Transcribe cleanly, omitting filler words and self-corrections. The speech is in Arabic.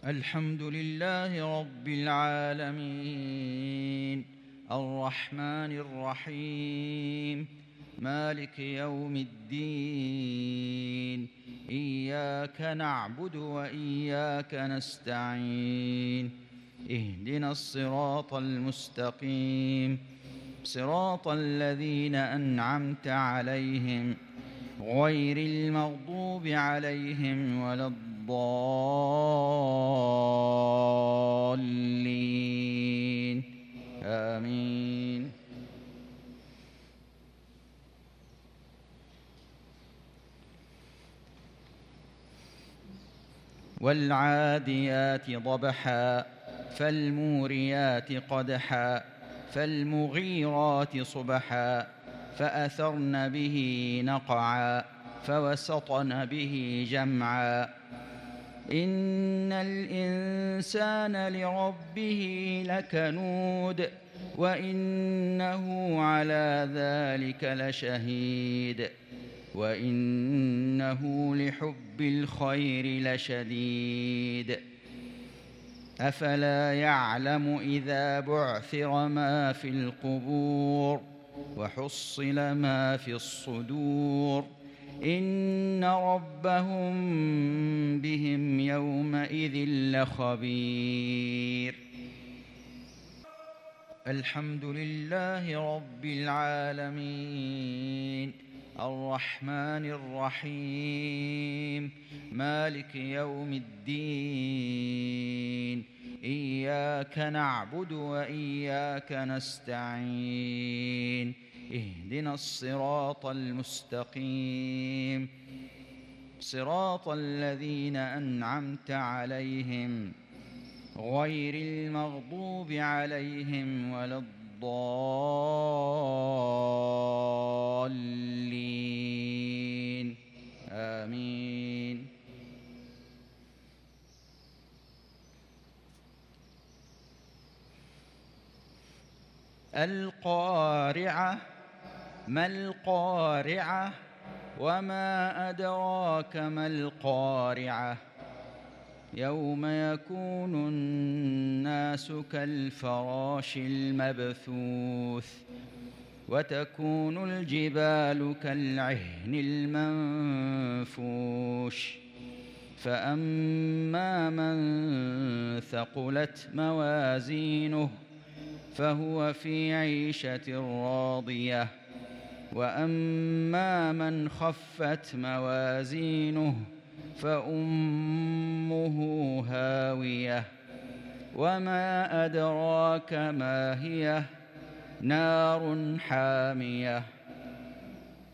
الحمد لله رب العالمين، الرحمن الرحيم، مالك يوم الدين. إياك نعبد وإياك نستعين. اهدنا الصراط المستقيم، صراط الذين أنعمت عليهم غير المغضوب عليهم ولا الضالين. آمين. والعاديات ضبحا، فالموريات قدحا، فالمغيرات صبحا، فأثرن به نقعا، فوسطن به جمعا. إن الإنسان لربه لكنود، وإنه على ذلك لشهيد، وإنه لحب الخير لشديد. أفلا يعلم إذا بعثر ما في القبور وحصل ما في الصدور إن ربهم بهم يومئذ لخبير. الحمد لله رب العالمين، الرحمن الرحيم، مالك يوم الدين. إياك نعبد وإياك نستعين. اهدنا الصراط المستقيم، صراط الذين أنعمت عليهم غير المغضوب عليهم ولا الضالين. آمين. القارعة. ما القارعة؟ وما أدراك ما القارعة؟ يوم يكون الناس كالفراش المبثوث، وتكون الجبال كالعهن المنفوش. فأما من ثقلت موازينه فهو في عيشة راضية، وأما من خفت موازينه فأمه هاوية. وما أدراك ما هي؟ نار حامية.